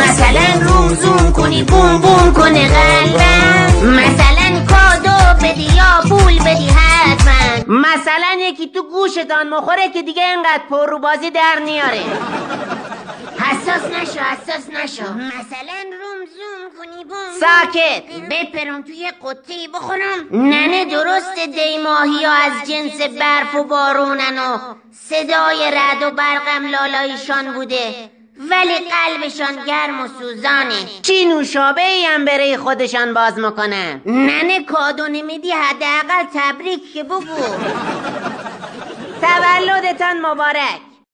مثلا روم زوم کنی بوم بوم کنه قلبم، مثلا کادو بدی یا پول بدی حتما، مثلا یکی تو گوشتان مخوره که دیگه اینقدر پر رو بازی در نیاره. حساس نشو. مثلا روم زوم کنی بوم ساکت بپرم توی قطعی بخورم. ننه درست دیماهی ها از جنس برف و بارونن و صدای رعد و برقم لالایشان بوده، ولی قلبشان گرم و سوزانه. چی نوشابه‌ای هم برای خودشان باز میکنن. ننه کادو نمیدی حداقل تبریک که بگو. تولدتان مبارک.